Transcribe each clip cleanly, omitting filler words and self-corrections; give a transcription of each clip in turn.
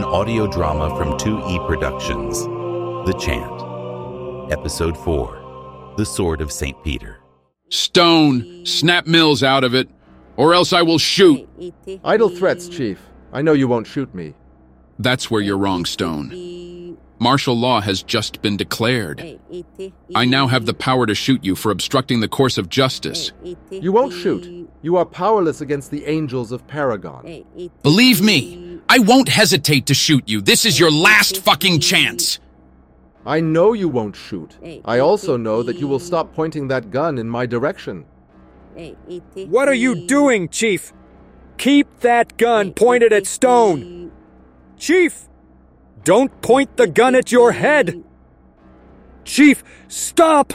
audio drama from 2E Productions. The Chant. Episode 4. The Sword of St. Peter. Stone, snap Mills out of it, or else I will shoot. Idle threats, Chief. I know you won't shoot me. That's where you're wrong, Stone. Martial law has just been declared. I now have the power to shoot you for obstructing the course of justice. You won't shoot. You are powerless against the angels of Paragon. Believe me, I won't hesitate to shoot you. This is your last fucking chance. I know you won't shoot. I also know that you will stop pointing that gun in my direction. What are you doing, Chief? Keep that gun pointed at Stone. Chief, don't point the gun at your head. Chief, stop!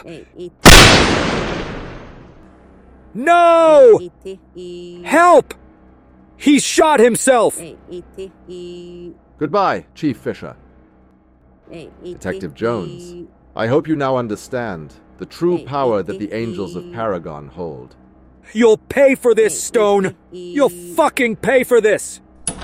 No! Help! He shot himself! Goodbye, Chief Fisher. Detective Jones, I hope you now understand the true power that the angels of Paragon hold. You'll pay for this, Stone! You'll fucking pay for this!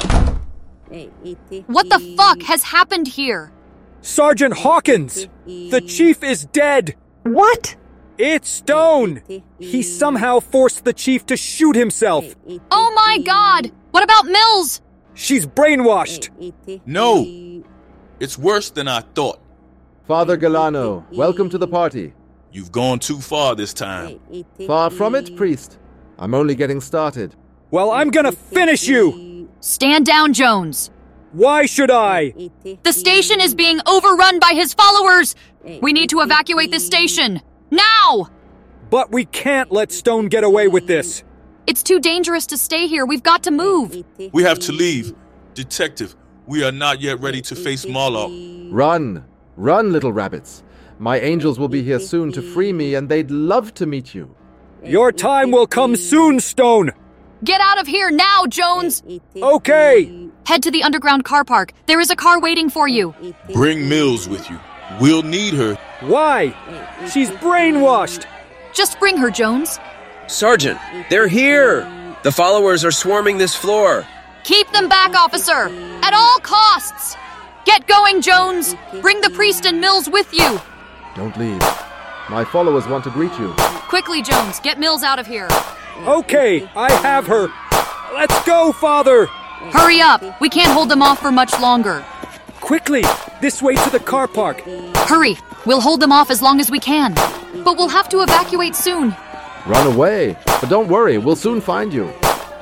What the fuck has happened here? Sergeant Hawkins! The Chief is dead! What? It's Stone! He somehow forced the Chief to shoot himself! Oh my god! What about Mills? She's brainwashed! No! It's worse than I thought. Father Galano, welcome to the party. You've gone too far this time. Far from it, priest. I'm only getting started. Well, I'm gonna finish you! Stand down, Jones. Why should I? The station is being overrun by his followers! We need to evacuate this station! Now! But we can't let Stone get away with this. It's too dangerous to stay here. We've got to move. We have to leave. Detective, we are not yet ready to face Moloch. Run! Run, little rabbits. My angels will be here soon to free me, and they'd love to meet you. Your time will come soon, Stone! Get out of here now, Jones! Okay! Head to the underground car park. There is a car waiting for you. Bring Mills with you. We'll need her. Why? She's brainwashed! Just bring her, Jones. Sergeant, they're here! The followers are swarming this floor. Keep them back, officer! At all costs! Get going, Jones! Bring the priest and Mills with you! Don't leave. My followers want to greet you. Quickly, Jones, get Mills out of here. Okay, I have her. Let's go, Father! Hurry up! We can't hold them off for much longer. Quickly, this way to the car park. Hurry! We'll hold them off as long as we can. But we'll have to evacuate soon. Run away. But don't worry, we'll soon find you.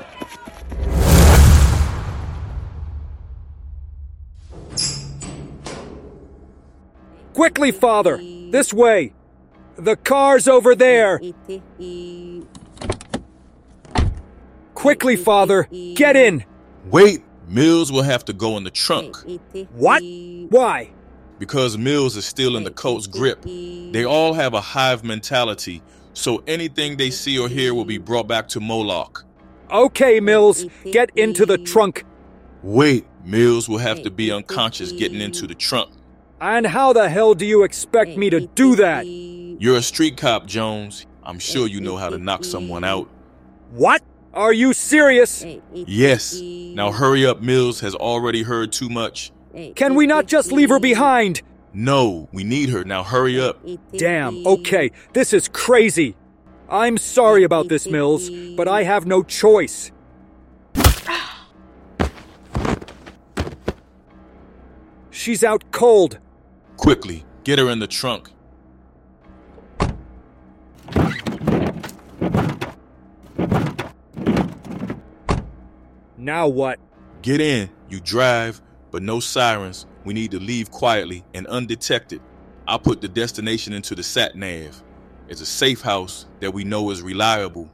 Quickly, Father! This way! The car's over there! Quickly, Father! Get in! Wait! Mills will have to go in the trunk. What? Why? Because Mills is still in the cult's grip. They all have a hive mentality, so anything they see or hear will be brought back to Moloch. Okay, Mills, get into the trunk. Wait! Mills will have to be unconscious getting into the trunk. And how the hell do you expect me to do that? You're a street cop, Jones. I'm sure you know how to knock someone out. What? Are you serious? Yes. Now hurry up, Mills has already heard too much. Can we not just leave her behind? No, we need her. Now hurry up. Damn, okay, this is crazy. I'm sorry about this, Mills, but I have no choice. She's out cold. Quickly, get her in the trunk. Now what? Get in. You drive, but no sirens. We need to leave quietly and undetected. I'll put the destination into the sat-nav. It's a safe house that we know is reliable.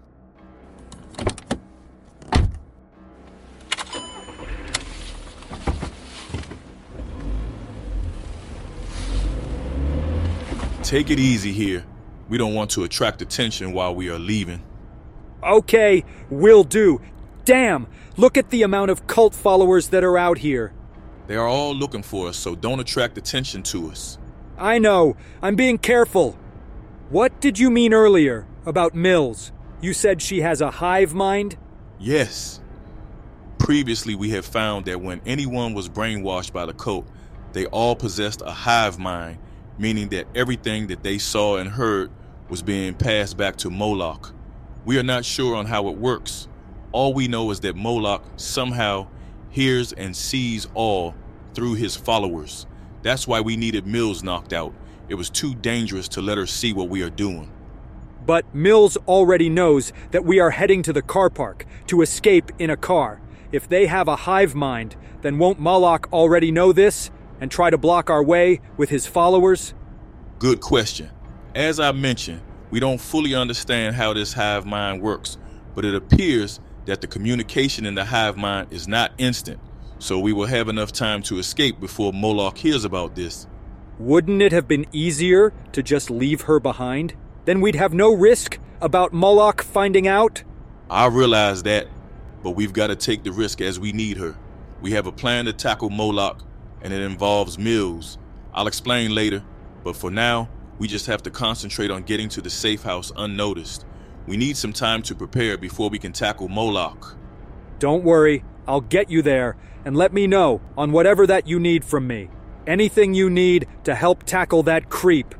Take it easy here. We don't want to attract attention while we are leaving. Okay, will do. Damn, look at the amount of cult followers that are out here. They are all looking for us, so don't attract attention to us. I know. I'm being careful. What did you mean earlier about Mills? You said she has a hive mind? Yes. Previously, we have found that when anyone was brainwashed by the cult, they all possessed a hive mind, meaning that everything that they saw and heard was being passed back to Moloch. We are not sure on how it works. All we know is that Moloch somehow hears and sees all through his followers. That's why we needed Mills knocked out. It was too dangerous to let her see what we are doing. But Mills already knows that we are heading to the car park to escape in a car. If they have a hive mind, then won't Moloch already know this and try to block our way with his followers? Good question. As I mentioned, we don't fully understand how this hive mind works, but it appears that the communication in the hive mind is not instant, so we will have enough time to escape before Moloch hears about this. Wouldn't it have been easier to just leave her behind? Then we'd have no risk about Moloch finding out? I realize that, but we've got to take the risk as we need her. We have a plan to tackle Moloch, and it involves Mills. I'll explain later, but for now, we just have to concentrate on getting to the safe house unnoticed. We need some time to prepare before we can tackle Moloch. Don't worry, I'll get you there, and let me know on whatever that you need from me. Anything you need to help tackle that creep.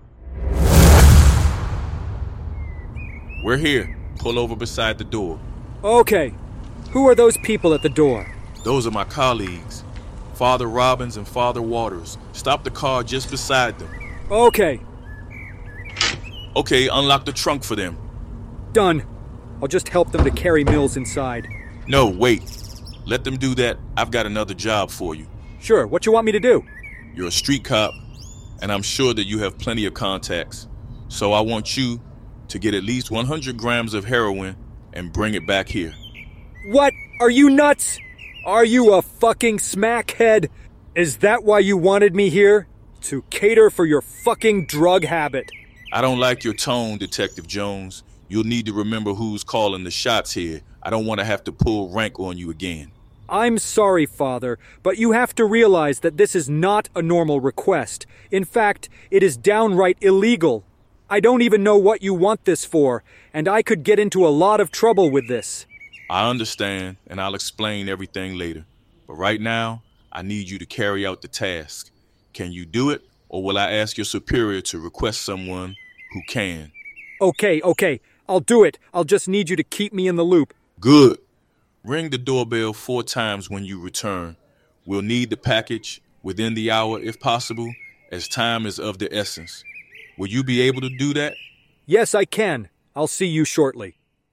We're here. Pull over beside the door. Okay. Who are those people at the door? Those are my colleagues, Father Robbins and Father Waters. Stop the car just beside them. Okay. Okay, unlock the trunk for them. Done. I'll just help them to carry Mills inside. No, wait. Let them do that. I've got another job for you. Sure, what you want me to do? You're a street cop, and I'm sure that you have plenty of contacts. So I want you to get at least 100 grams of heroin and bring it back here. What? Are you nuts? Are you a fucking smackhead? Is that why you wanted me here? To cater for your fucking drug habit? I don't like your tone, Detective Jones. You'll need to remember who's calling the shots here. I don't want to have to pull rank on you again. I'm sorry, Father, but you have to realize that this is not a normal request. In fact, it is downright illegal. I don't even know what you want this for, and I could get into a lot of trouble with this. I understand, and I'll explain everything later. But right now, I need you to carry out the task. Can you do it, or will I ask your superior to request someone who can? Okay, I'll do it. I'll just need you to keep me in the loop. Good. Ring the doorbell 4 times when you return. We'll need the package within the hour if possible, as time is of the essence. Will you be able to do that? Yes, I can. I'll see you shortly.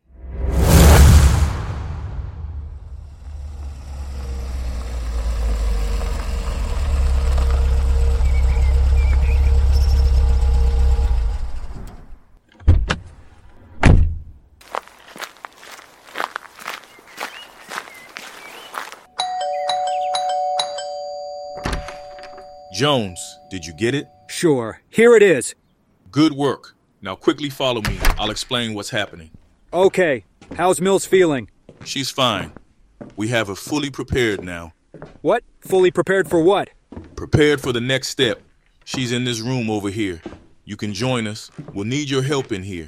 Jones, did you get it? Sure. Here it is. Good work. Now quickly follow me. I'll explain what's happening. Okay. How's Mills feeling? She's fine. We have her fully prepared now. What? Fully prepared for what? Prepared for the next step. She's in this room over here. You can join us. We'll need your help in here.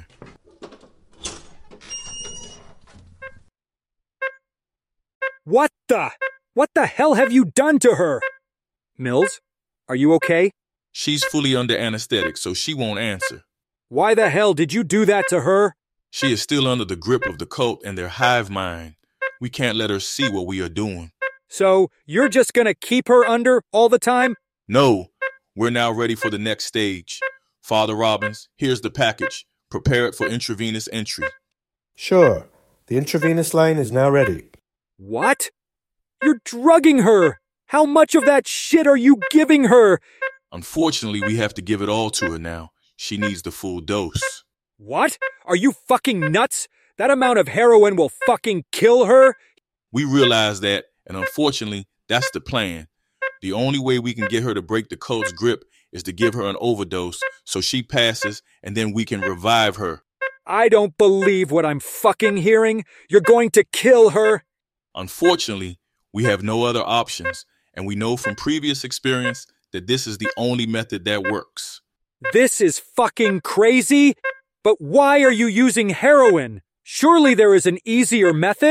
What the hell have you done to her? Mills, are you okay? She's fully under anesthetic, so she won't answer. Why the hell did you do that to her? She is still under the grip of the cult and their hive mind. We can't let her see what we are doing. So, you're just gonna keep her under all the time? No, we're now ready for the next stage. Father Robbins, here's the package. Prepare it for intravenous entry. Sure. The intravenous line is now ready. What? You're drugging her! How much of that shit are you giving her? Unfortunately, we have to give it all to her now. She needs the full dose. What? Are you fucking nuts? That amount of heroin will fucking kill her? We realize that, and unfortunately, that's the plan. The only way we can get her to break the cult's grip is to give her an overdose so she passes and then we can revive her. I don't believe what I'm fucking hearing. You're going to kill her? Unfortunately, we have no other options, and we know from previous experience that this is the only method that works. This is fucking crazy? But why are you using heroin? Surely there is an easier method?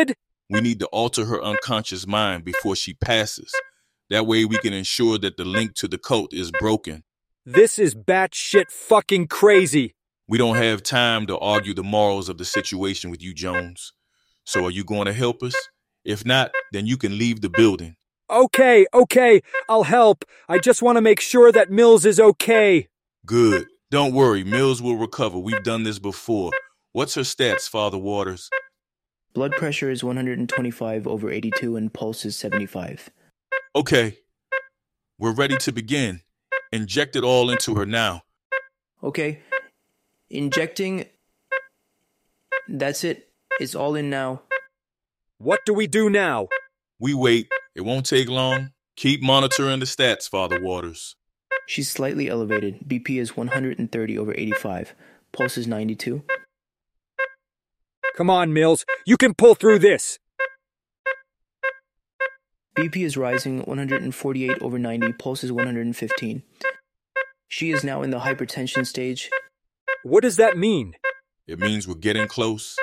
We need to alter her unconscious mind before she passes. That way we can ensure that the link to the cult is broken. This is batshit fucking crazy. We don't have time to argue the morals of the situation with you, Jones. So are you going to help us? If not, then you can leave the building. Okay, I'll help. I just want to make sure that Mills is okay. Good. Don't worry, Mills will recover. We've done this before. What's her stats, Father Waters? Blood pressure is 125/82 and pulse is 75. Okay. We're ready to begin. Inject it all into her now. Okay. Injecting. That's it. It's all in now. What do we do now? We wait. It won't take long. Keep monitoring the stats, Father Waters. She's slightly elevated. BP is 130/85. Pulse is 92. Come on, Mills. You can pull through this. BP is rising 148/90. Pulse is 115. She is now in the hypertension stage. What does that mean? It means we're getting close.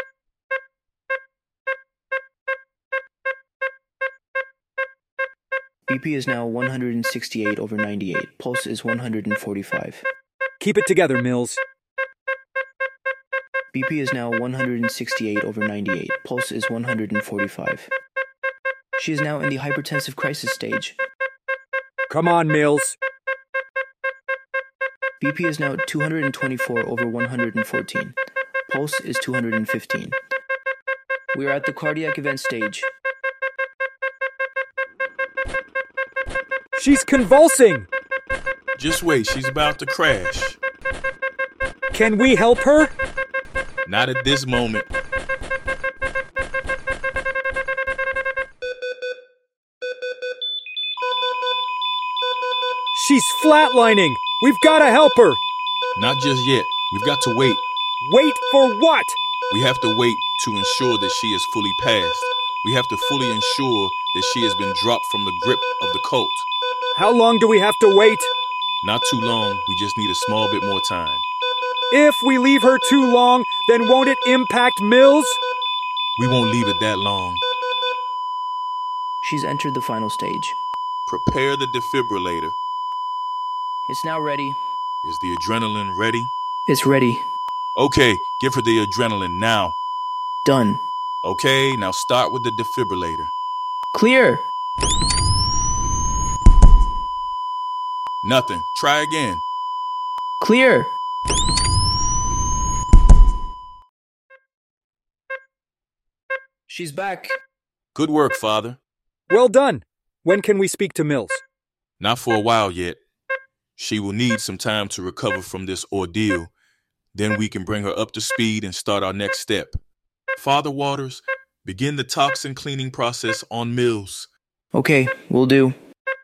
BP is now 168/98. Pulse is 145. Keep it together, Mills. BP is now 168/98. Pulse is 145. She is now in the hypertensive crisis stage. Come on, Mills. BP is now 224/114. Pulse is 215. We are at the cardiac event stage. She's convulsing. Just wait, she's about to crash. Can we help her? Not at this moment. She's flatlining. We've got to help her. Not just yet. We've got to wait. Wait for what? We have to wait to ensure that she is fully passed. We have to fully ensure that she has been dropped from the grip of the cult. How long do we have to wait? Not too long. We just need a small bit more time. If we leave her too long, then won't it impact Mills? We won't leave it that long. She's entered the final stage. Prepare the defibrillator. It's now ready. Is the adrenaline ready? It's ready. Okay, give her the adrenaline now. Done. Okay, now start with the defibrillator. Clear. Nothing. Try again. Clear. She's back. Good work, Father. Well done. When can we speak to Mills? Not for a while yet. She will need some time to recover from this ordeal. Then we can bring her up to speed and start our next step. Father Waters, begin the toxin cleaning process on Mills. Okay, will do.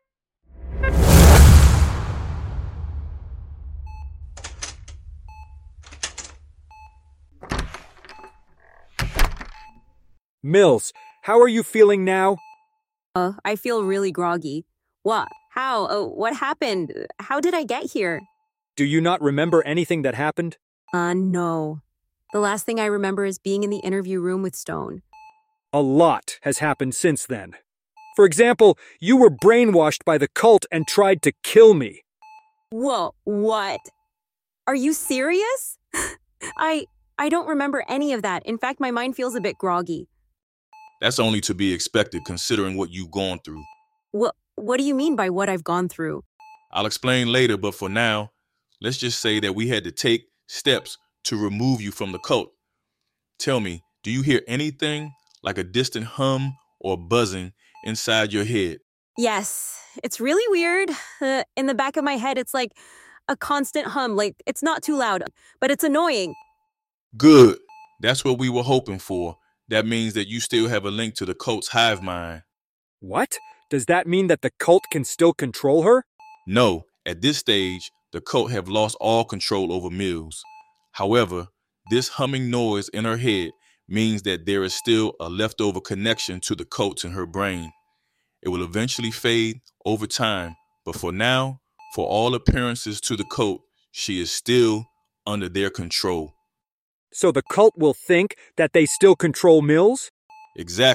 Mills, how are you feeling now? I feel really groggy. What? How? What happened? How did I get here? Do you not remember anything that happened? No. The last thing I remember is being in the interview room with Stone. A lot has happened since then. For example, you were brainwashed by the cult and tried to kill me. Whoa, what? Are you serious? I don't remember any of that. In fact, my mind feels a bit groggy. That's only to be expected considering what you've gone through. What do you mean by what I've gone through? I'll explain later, but for now, let's just say that we had to take steps to remove you from the cult. Tell me, do you hear anything like a distant hum or buzzing inside your head? Yes, it's really weird. In the back of my head, it's like a constant hum. Like, it's not too loud, but it's annoying. Good. That's what we were hoping for. That means that you still have a link to the cult's hive mind. What? Does that mean that the cult can still control her? No. At this stage, the cult have lost all control over Mills. However, this humming noise in her head means that there is still a leftover connection to the cults in her brain. It will eventually fade over time, but for now, for all appearances to the cult, she is still under their control. So the cult will think that they still control Mills? Exactly.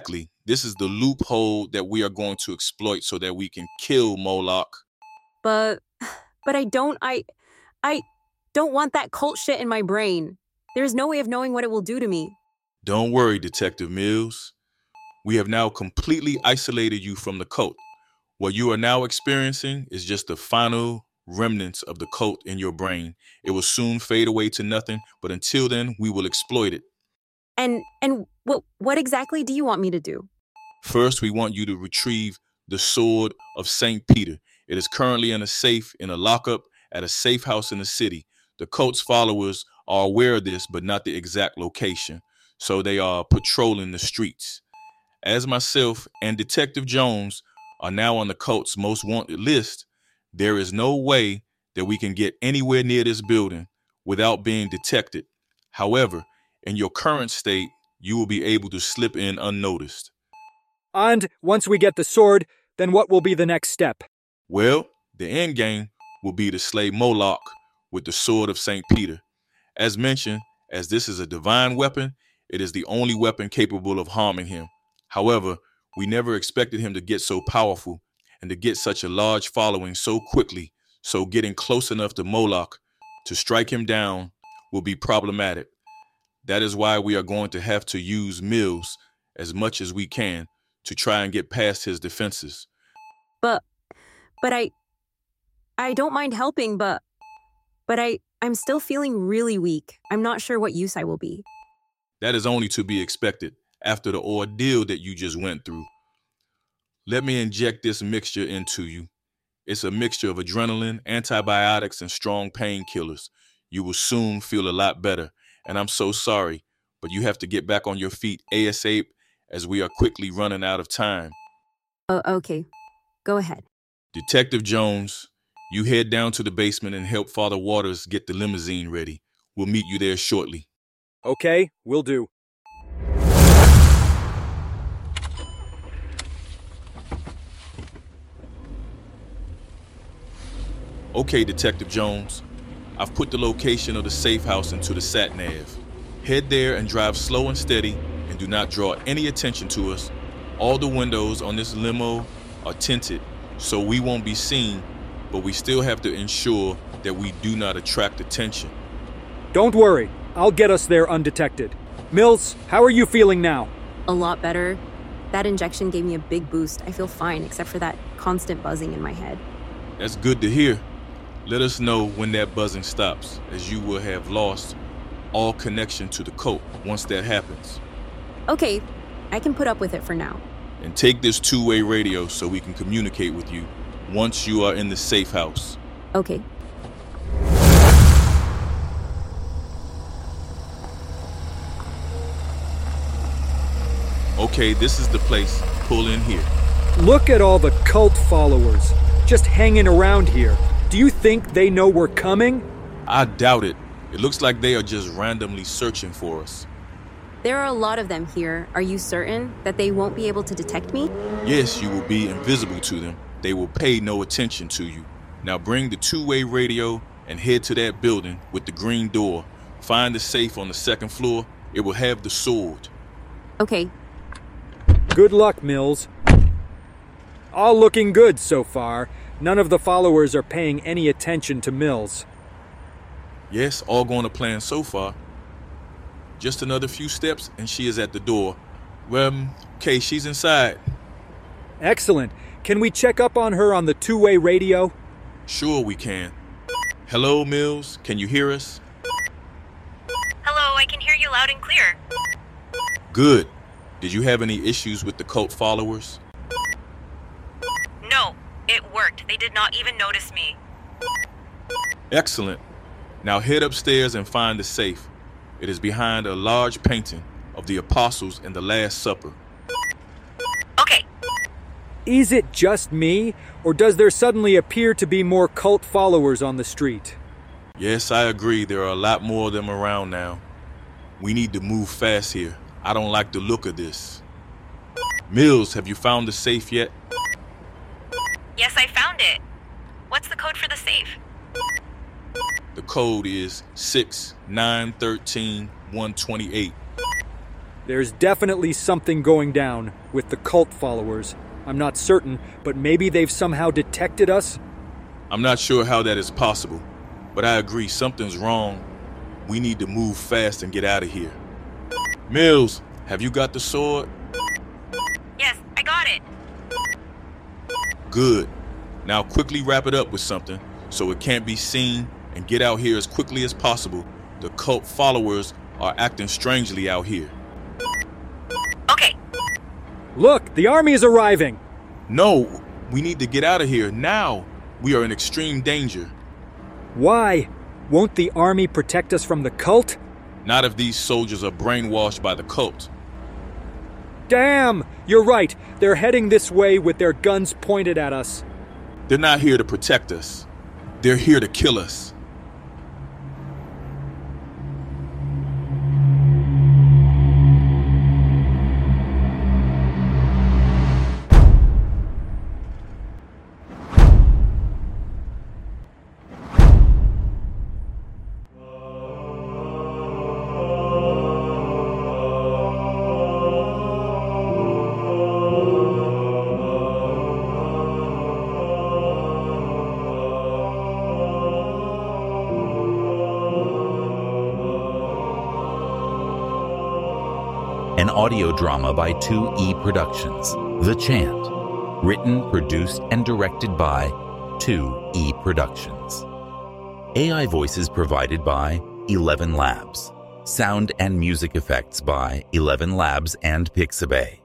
This is the loophole that we are going to exploit so that we can kill Moloch. But I don't want that cult shit in my brain. There's no way of knowing what it will do to me. Don't worry, Detective Mills. We have now completely isolated you from the cult. What you are now experiencing is just the final remnants of the cult in your brain. It will soon fade away to nothing, but until then, we will exploit it. And what exactly do you want me to do? First, we want you to retrieve the Sword of St. Peter. It is currently in a safe in a lockup at a safe house in the city. The cult's followers are aware of this, but not the exact location, so they are patrolling the streets. As myself and Detective Jones are now on the cult's most wanted list, there is no way that we can get anywhere near this building without being detected. However, in your current state, you will be able to slip in unnoticed. And once we get the sword, then what will be the next step? Well, the end game will be to slay Moloch with the Sword of St. Peter. As mentioned, as this is a divine weapon, it is the only weapon capable of harming him. However, we never expected him to get so powerful and to get such a large following so quickly, so getting close enough to Moloch to strike him down will be problematic. That is why we are going to have to use Mills as much as we can to try and get past his defenses. But I don't mind helping, but I'm still feeling really weak. I'm not sure what use I will be. That is only to be expected after the ordeal that you just went through. Let me inject this mixture into you. It's a mixture of adrenaline, antibiotics, and strong painkillers. You will soon feel a lot better. And I'm so sorry, but you have to get back on your feet ASAP as we are quickly running out of time. Oh, okay. Go ahead. Detective Jones, you head down to the basement and help Father Waters get the limousine ready. We'll meet you there shortly. Okay, will do. Okay, Detective Jones. I've put the location of the safe house into the sat-nav. Head there and drive slow and steady and do not draw any attention to us. All the windows on this limo are tinted, so we won't be seen, but we still have to ensure that we do not attract attention. Don't worry, I'll get us there undetected. Mills, how are you feeling now? A lot better. That injection gave me a big boost. I feel fine, except for that constant buzzing in my head. That's good to hear. Let us know when that buzzing stops, as you will have lost all connection to the cult once that happens. Okay, I can put up with it for now. And take this two-way radio so we can communicate with you once you are in the safe house. Okay. Okay, this is the place. Pull in here. Look at all the cult followers, just hanging around here. Do you think they know we're coming? I doubt it. It looks like they are just randomly searching for us. There are a lot of them here. Are you certain that they won't be able to detect me? Yes, you will be invisible to them. They will pay no attention to you. Now bring the two-way radio and head to that building with the green door. Find the safe on the second floor. It will have the sword. Okay. Good luck, Mills. All looking good so far. None of the followers are paying any attention to Mills. Yes, all going to plan so far. Just another few steps and she is at the door. Well, okay, she's inside. Excellent. Can we check up on her on the two-way radio? Sure we can. Hello, Mills. Can you hear us? Hello, I can hear you loud and clear. Good. Did you have any issues with the cult followers? No, it worked. They did not even notice me. Excellent. Now head upstairs and find the safe. It is behind a large painting of the apostles in the Last Supper. Okay. Is it just me, or does there suddenly appear to be more cult followers on the street? Yes, I agree. There are a lot more of them around now. We need to move fast here. I don't like the look of this. Mills, have you found the safe yet? Yes, I found it. What's the code for the safe? The code is 6913128. There's definitely something going down with the cult followers. I'm not certain, but maybe they've somehow detected us? I'm not sure how that is possible, but I agree something's wrong. We need to move fast and get out of here. Mills, have you got the sword? Yes, I got it. Good. Now quickly wrap it up with something so it can't be seen and get out here as quickly as possible. The cult followers are acting strangely out here. Okay. Look, the army is arriving. No, we need to get out of here now. We are in extreme danger. Why? Won't the army protect us from the cult? Not if these soldiers are brainwashed by the cult. Damn! You're right. They're heading this way with their guns pointed at us. They're not here to protect us. They're here to kill us. An audio drama by 2E Productions, The Chant. Written, produced, and directed by 2E Productions. AI voices provided by 11 Labs. Sound and music effects by 11 Labs and Pixabay.